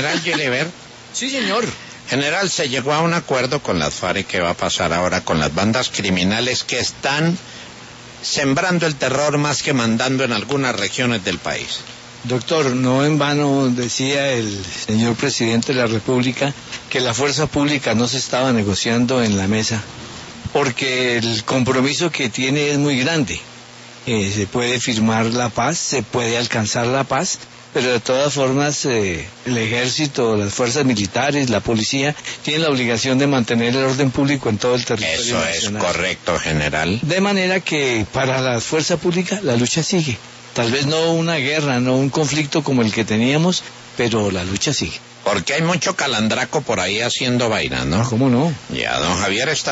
General Gilibert. Sí, señor. General, se llegó a un acuerdo con las FARC. ¿Qué va a pasar ahora con las bandas criminales que están sembrando el terror más que mandando en algunas regiones del país? Doctor, no en vano decía el señor presidente de la República que la fuerza pública no se estaba negociando en la mesa, porque el compromiso que tiene es muy grande. Se puede firmar la paz, se puede alcanzar la paz, pero de todas formas el ejército, las fuerzas militares, la policía tienen la obligación de mantener el orden público en todo el territorio Eso nacional. es correcto, general. De manera que para la fuerza pública la lucha sigue. Tal vez no una guerra, no un conflicto como el que teníamos, pero la lucha sigue. Porque hay mucho calandraco por ahí haciendo vaina, ¿no? ¿Cómo no? Ya, don Javier está